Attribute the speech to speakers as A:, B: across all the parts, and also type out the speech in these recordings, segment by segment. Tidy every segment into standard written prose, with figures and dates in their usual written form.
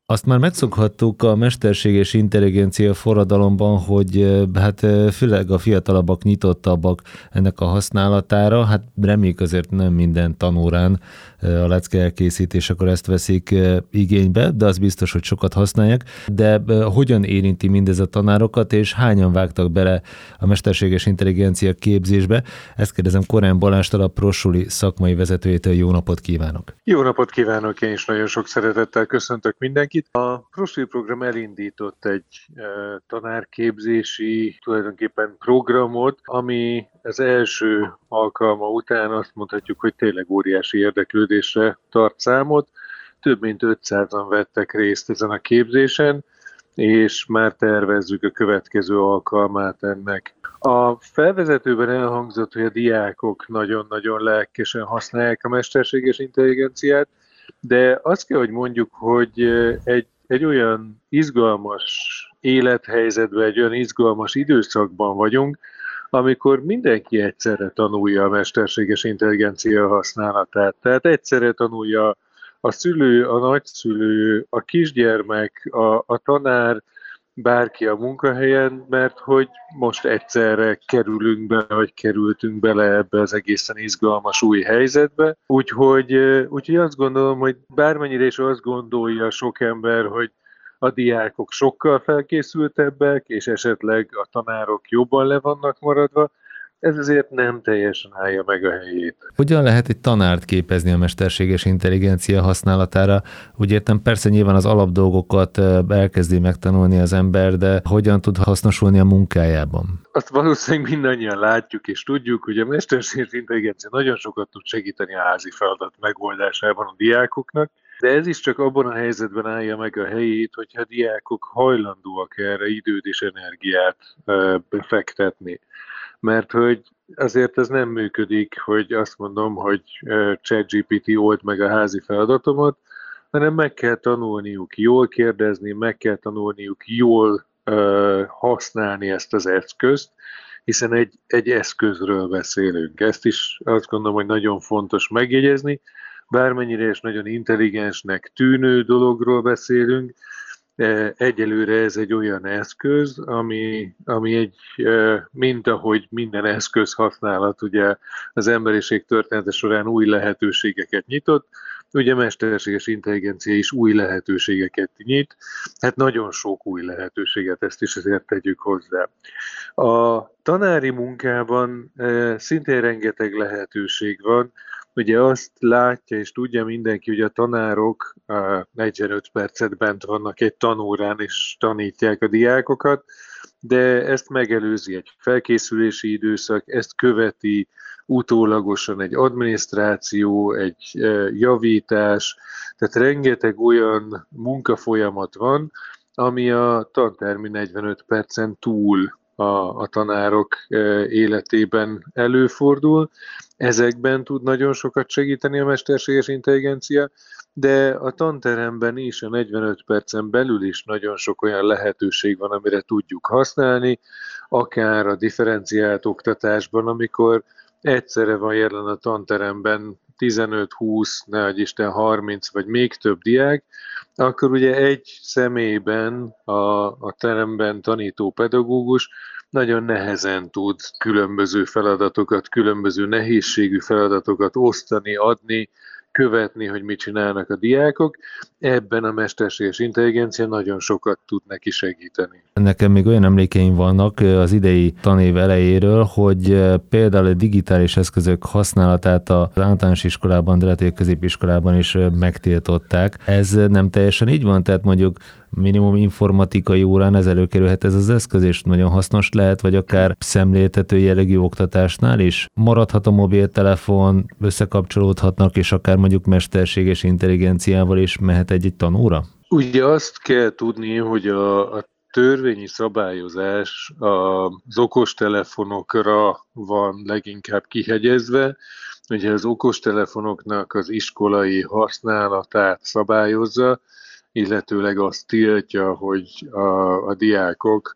A: Azt már megszokhattuk a mesterséges intelligencia forradalomban, hogy főleg a fiatalabbak nyitottabbak ennek a használatára. Hát reméljük azért nem minden tanórán a lecke elkészítésekor ezt veszik igénybe, de az biztos, hogy sokat használják. De hogyan érinti mindez a tanárokat, és hányan vágtak bele a mesterséges intelligencia képzésbe? Ezt kérdezem Korán Balástól, a Prosuli szakmai vezetőjétől. Jó napot kívánok!
B: Jó napot kívánok, én is nagyon sok szeretettel köszöntök mindenkit. A Prosuli program elindított egy tanárképzési tulajdonképpen programot, ami az első alkalma után azt mondhatjuk, hogy tényleg óriási érdeklődésre tart számot. Több mint 500-an vettek részt ezen a képzésen, és már tervezzük a következő alkalmát ennek. A felvezetőben elhangzott, hogy a diákok nagyon-nagyon lelkesen használják a mesterséges intelligenciát, de azt kell, hogy mondjuk, hogy egy olyan izgalmas élethelyzetben, egy olyan izgalmas időszakban vagyunk, amikor mindenki egyszerre tanulja a mesterséges intelligencia használatát. Tehát egyszerre tanulja a szülő, a nagyszülő, a kisgyermek, a tanár, bárki a munkahelyen, mert hogy most egyszerre kerülünk be, vagy kerültünk bele ebbe az egészen izgalmas új helyzetbe. Úgyhogy azt gondolom, hogy bármennyire is azt gondolja sok ember, hogy a diákok sokkal felkészültebbek, és esetleg a tanárok jobban le vannak maradva, ez azért nem teljesen állja meg a helyét.
A: Hogyan lehet egy tanárt képezni a mesterséges intelligencia használatára? Úgy értem, persze nyilván az alapdolgokat elkezdi megtanulni az ember, de hogyan tud hasznosulni a munkájában?
B: Azt valószínűleg mindannyian látjuk és tudjuk, hogy a mesterséges intelligencia nagyon sokat tud segíteni a házi feladat megoldásában a diákoknak, de ez is csak abban a helyzetben állja meg a helyét, hogyha a diákok hajlandóak erre időt és energiát befektetni. Mert hogy azért ez nem működik, hogy azt mondom, hogy ChatGPT old meg a házi feladatomat, hanem meg kell tanulniuk jól kérdezni, meg kell tanulniuk jól használni ezt az eszközt, hiszen egy eszközről beszélünk. Ezt is azt gondolom, hogy nagyon fontos megjegyezni, bármennyire is nagyon intelligensnek tűnő dologról beszélünk, egyelőre ez egy olyan eszköz, ami mint ahogy minden eszköz használat, ugye az emberiség története során új lehetőségeket nyitott, ugye mesterséges intelligencia is új lehetőségeket nyit, hát nagyon sok új lehetőséget, ezt is azért tegyük hozzá. A tanári munkában szintén rengeteg lehetőség van. Ugye azt látja és tudja mindenki, hogy a tanárok 45 percet bent vannak egy tanórán és tanítják a diákokat, de ezt megelőzi egy felkészülési időszak, ezt követi utólagosan egy adminisztráció, egy javítás, tehát rengeteg olyan munkafolyamat van, ami a tantermi 45 percen túl a tanárok életében előfordul. Ezekben tud nagyon sokat segíteni a mesterséges intelligencia, de a tanteremben is, a 45 percen belül is nagyon sok olyan lehetőség van, amire tudjuk használni, akár a differenciált oktatásban, amikor egyszerre van jelen a tanteremben 15-20, nehogy Isten 30 vagy még több diák, akkor ugye egy személyben a teremben tanító pedagógus nagyon nehezen tud különböző feladatokat, különböző nehézségű feladatokat osztani, adni, követni, hogy mit csinálnak a diákok. Ebben a mesterséges intelligencia nagyon sokat tud neki segíteni.
A: Nekem még olyan emlékeim vannak az idei tanév elejéről, hogy például a digitális eszközök használatát az általános iskolában, de lehet, hogy a középiskolában is megtiltották. Ez nem teljesen így van? Tehát mondjuk minimum informatikai órán ez előkerülhet ez az eszköz, és nagyon hasznos lehet, vagy akár szemléltető jellegű oktatásnál is. Maradhat a mobiltelefon, összekapcsolódhatnak, és akár mondjuk mesterséges intelligenciával is mehet egy tanóra?
B: Ugye azt kell tudni, hogy a törvényi szabályozás az okostelefonokra van leginkább kihegyezve. Ugye az okostelefonoknak az iskolai használatát szabályozza, illetőleg azt tiltja, hogy a diákok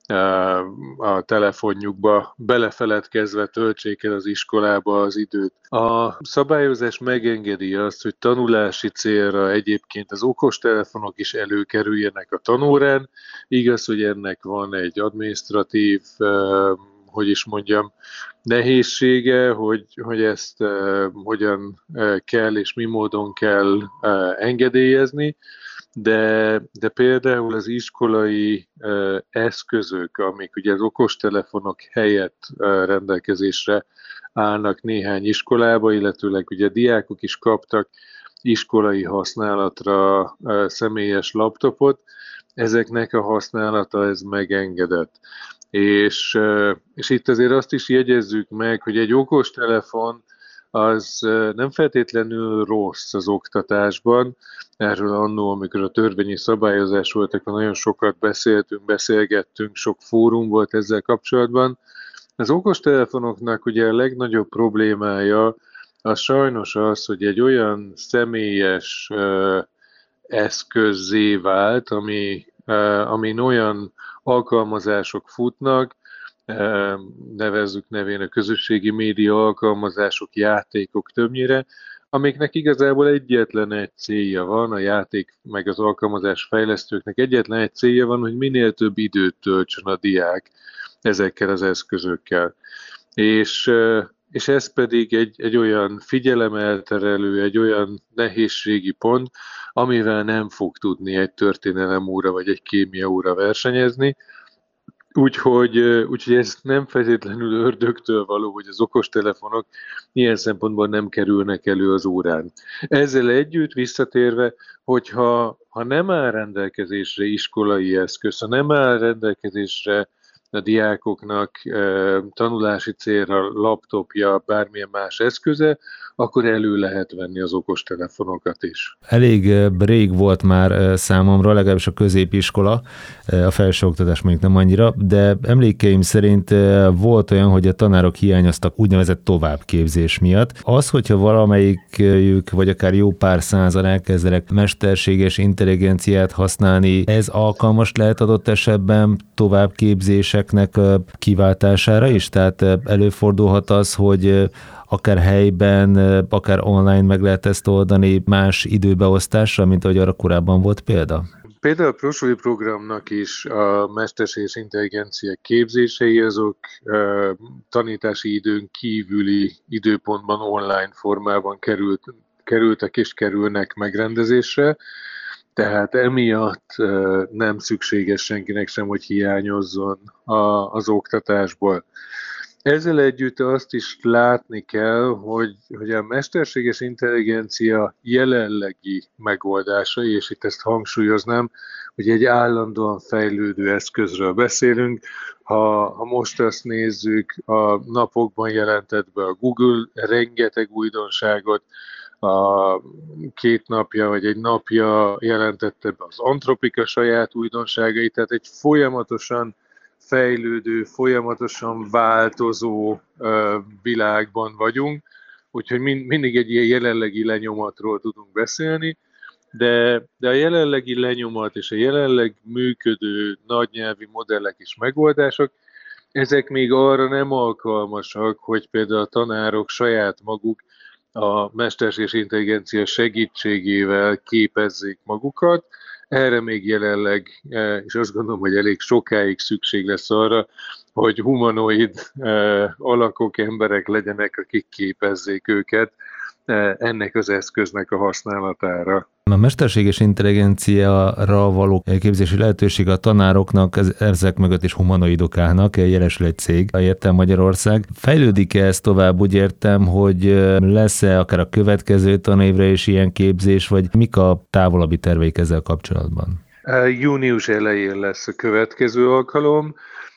B: a telefonjukba belefeledkezve töltsék el az iskolába az időt. A szabályozás megengedi azt, hogy tanulási célra egyébként az okostelefonok is előkerüljenek a tanórán. Igaz, hogy ennek van egy adminisztratív, hogy is mondjam, nehézsége, hogy ezt hogyan kell és mi módon kell engedélyezni, de például az iskolai eszközök, amik ugye az okostelefonok helyett rendelkezésre állnak néhány iskolába, illetőleg ugye diákok is kaptak iskolai használatra személyes laptopot, ezeknek a használata ez megengedett. És itt azért azt is jegyezzük meg, hogy egy okostelefon az nem feltétlenül rossz az oktatásban. Erről annól, amikor a törvényi szabályozás volt, akkor nagyon sokat beszélgettünk, sok fórum volt ezzel kapcsolatban. Az okostelefonoknak ugye a legnagyobb problémája az sajnos az, hogy egy olyan személyes eszközzé vált, amin olyan alkalmazások futnak, nevezzük nevén a közösségi média alkalmazások, játékok többnyire, amiknek igazából egyetlen egy célja van, a játék meg az alkalmazás fejlesztőknek egyetlen egy célja van, hogy minél több időt töltsön a diák ezekkel az eszközökkel. És ez pedig egy olyan figyelemelterelő, egy olyan nehézségi pont, amivel nem fog tudni egy történelemóra vagy egy kémiaóra versenyezni. Úgyhogy ez nem feltétlenül ördögtől való, hogy az okostelefonok ilyen szempontból nem kerülnek elő az órán. Ezzel együtt visszatérve, hogyha nem áll rendelkezésre iskolai eszköz, ha nem áll rendelkezésre a diákoknak tanulási célra laptopja, bármilyen más eszköze, akkor elő lehet venni az okostelefonokat is.
A: Elég rég volt már számomra, legalábbis a középiskola, a felsőoktatás mondjuk nem annyira, de emlékeim szerint volt olyan, hogy a tanárok hiányoztak úgynevezett továbbképzés miatt. Az, hogyha valamelyikük, vagy akár jó pár százan elkezdenek mesterséges intelligenciát használni, ez alkalmas lehet adott esetben továbbképzéseknek kiváltására is? Tehát előfordulhat az, hogy akár helyben, akár online meg lehet ezt oldani más időbeosztásra, mint ahogy arra korábban volt példa?
B: Például a prosoli programnak is a mesterséges intelligencia képzései azok tanítási időn kívüli időpontban online formában kerültek és kerülnek megrendezésre, tehát emiatt nem szükséges senkinek sem, hogy hiányozzon az oktatásból. Ezzel együtt azt is látni kell, hogy a mesterséges intelligencia jelenlegi megoldásai, és itt ezt hangsúlyoznám, hogy egy állandóan fejlődő eszközről beszélünk. Ha most azt nézzük, a napokban jelentett be a Google rengeteg újdonságot, a 2 napja vagy egy napja jelentette be az Anthropic a saját újdonságait, tehát egy folyamatosan fejlődő, folyamatosan változó világban vagyunk, úgyhogy mindig egy ilyen jelenlegi lenyomatról tudunk beszélni, de a jelenlegi lenyomat és a jelenleg működő nagynyelvi modellek és megoldások, ezek még arra nem alkalmasak, hogy például a tanárok saját maguk a mesterséges intelligencia segítségével képezzék magukat. Erre még jelenleg, és azt gondolom, hogy elég sokáig szükség lesz arra, hogy humanoid alakok, emberek legyenek, akik képezzék őket ennek az eszköznek a használatára.
A: A mesterséges intelligenciára való képzési lehetőség a tanároknak, ezek mögött is humanoidok állnak, jelesül egy cég, értem Magyarország. Fejlődik-e ez tovább? Úgy értem, hogy lesz-e akár a következő tanévre is ilyen képzés, vagy mik a távolabbi terveik ezzel kapcsolatban?
B: Június elején lesz a következő alkalom,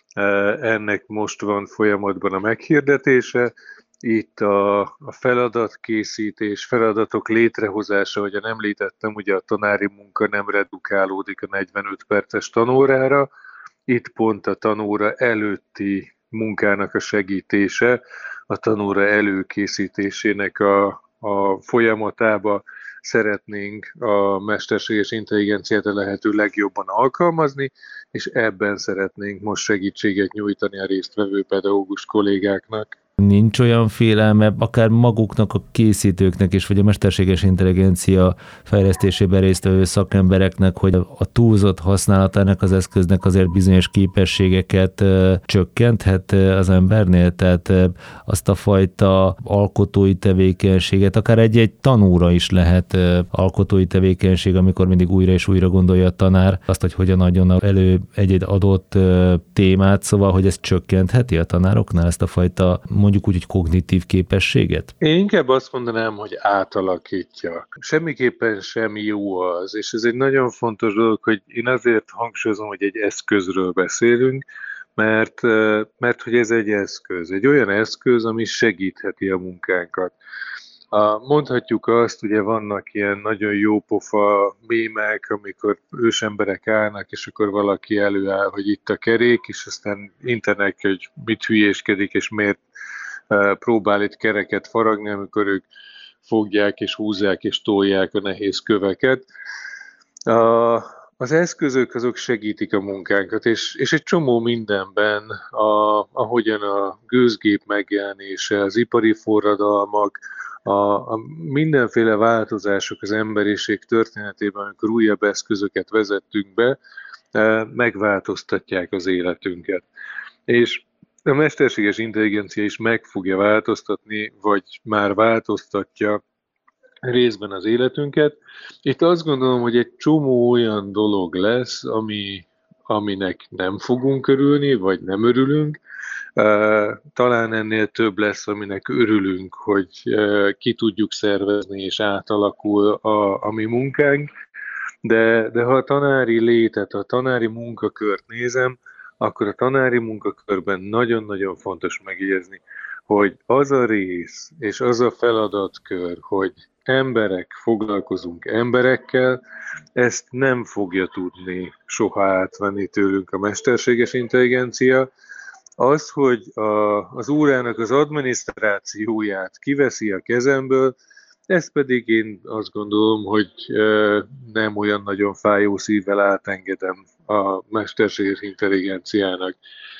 B: ennek most van folyamatban a meghirdetése. Itt a feladatkészítés, feladatok létrehozása, ahogyan említettem, ugye a tanári munka nem redukálódik a 45 perces tanórára, itt pont a tanóra előtti munkának a segítése, a tanóra előkészítésének a folyamatába szeretnénk a mesterséges intelligenciát a lehető legjobban alkalmazni, és ebben szeretnénk most segítséget nyújtani a résztvevő pedagógus kollégáknak.
A: Nincs olyan félelme, akár maguknak, a készítőknek is, vagy a mesterséges intelligencia fejlesztésében résztvevő szakembereknek, hogy a túlzott használatának az eszköznek azért bizonyos képességeket csökkenthet az embernél, tehát azt a fajta alkotói tevékenységet, akár egy tanúra is lehet alkotói tevékenység, amikor mindig újra és újra gondolja a tanár azt, hogy hogyan adjon elő egy adott témát, szóval, hogy ez csökkentheti a tanároknál ezt a fajta mondjuk úgy, hogy kognitív képességet?
B: Én inkább azt mondanám, hogy átalakítja. Semmiképpen sem jó az, és ez egy nagyon fontos dolog, hogy én azért hangsúlyozom, hogy egy eszközről beszélünk, mert hogy ez egy eszköz. Egy olyan eszköz, ami segítheti a munkánkat. Mondhatjuk azt, ugye vannak ilyen nagyon jópofa mémek, amikor ősemberek állnak, és akkor valaki előáll, hogy itt a kerék, és aztán internet, hogy mit hülyéskedik, és miért próbál itt kereket faragni, amikor ők fogják és húzzák és tolják a nehéz köveket. Az eszközök azok segítik a munkánkat, és egy csomó mindenben, ahogyan a gőzgép megjelenése, az ipari forradalmak, a mindenféle változások az emberiség történetében, amikor újabb eszközöket vezettünk be, megváltoztatják az életünket. És a mesterséges intelligencia is meg fogja változtatni, vagy már változtatja részben az életünket. Itt azt gondolom, hogy egy csomó olyan dolog lesz, aminek nem fogunk örülni, vagy nem örülünk. Talán ennél több lesz, aminek örülünk, hogy ki tudjuk szervezni, és átalakul a mi munkánk. De ha a tanári létet, a tanári munkakört nézem, akkor a tanári munkakörben nagyon-nagyon fontos megjegyezni, hogy az a rész és az a feladatkör, hogy emberek foglalkozunk emberekkel, ezt nem fogja tudni soha átvenni tőlünk a mesterséges intelligencia. Az, hogy az órának az adminisztrációját kiveszi a kezemből, ezt pedig én azt gondolom, hogy nem olyan nagyon fájó szívvel átengedem a mesterséges intelligenciának.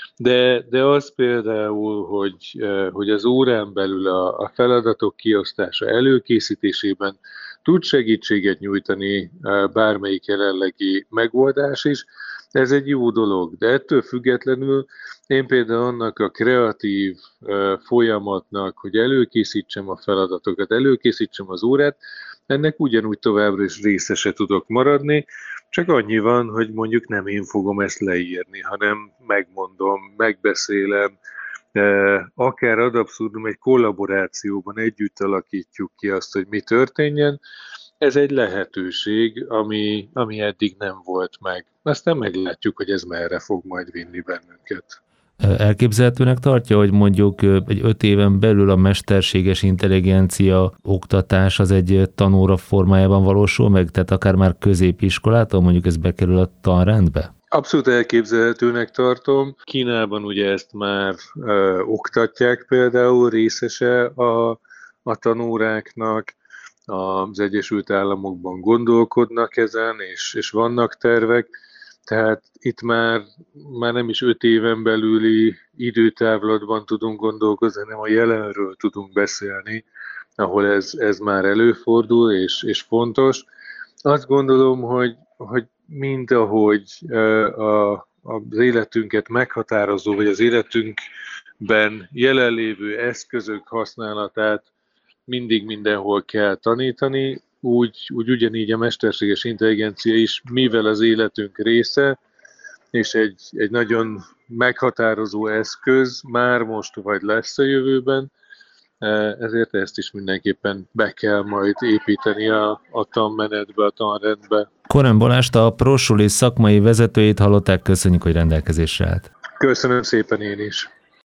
B: De az például, hogy az órán belül a feladatok kiosztása előkészítésében tud segítséget nyújtani bármelyik jelenlegi megoldás is, ez egy jó dolog, de ettől függetlenül én például annak a kreatív folyamatnak, hogy előkészítsem a feladatokat, előkészítsem az órát, ennek ugyanúgy továbbra is részese tudok maradni, csak annyi van, hogy mondjuk nem én fogom ezt leírni, hanem megmondom, megbeszélem, akár ad abszurdum egy kollaborációban együtt alakítjuk ki azt, hogy mi történjen. Ez egy lehetőség, ami eddig nem volt meg. Aztán meglátjuk, hogy ez merre fog majd vinni bennünket.
A: Elképzelhetőnek tartja, hogy mondjuk egy 5 éven belül a mesterséges intelligencia oktatás az egy tanóra formájában valósul meg, tehát akár már középiskolától mondjuk ez bekerül a tanrendbe?
B: Abszolút elképzelhetőnek tartom. Kínában ugye ezt már oktatják például, részese a tanóráknak. Az Egyesült Államokban gondolkodnak ezen, és vannak tervek, tehát itt már nem is 5 éven belüli időtávlatban tudunk gondolkozni, hanem a jelenről tudunk beszélni, ahol ez már előfordul, és fontos. Azt gondolom, hogy mind ahogy az életünket meghatározó, vagy az életünkben jelenlévő eszközök használatát mindig mindenhol kell tanítani, úgy ugyanígy a mesterséges intelligencia is, mivel az életünk része, és egy nagyon meghatározó eszköz már most vagy lesz a jövőben, ezért ezt is mindenképpen be kell majd építeni a tanmenetbe, a tanrendbe.
A: Korán Balást, a ProSuli szakmai vezetőjét hallották, köszönjük, hogy rendelkezésre állt.
B: Köszönöm szépen én is.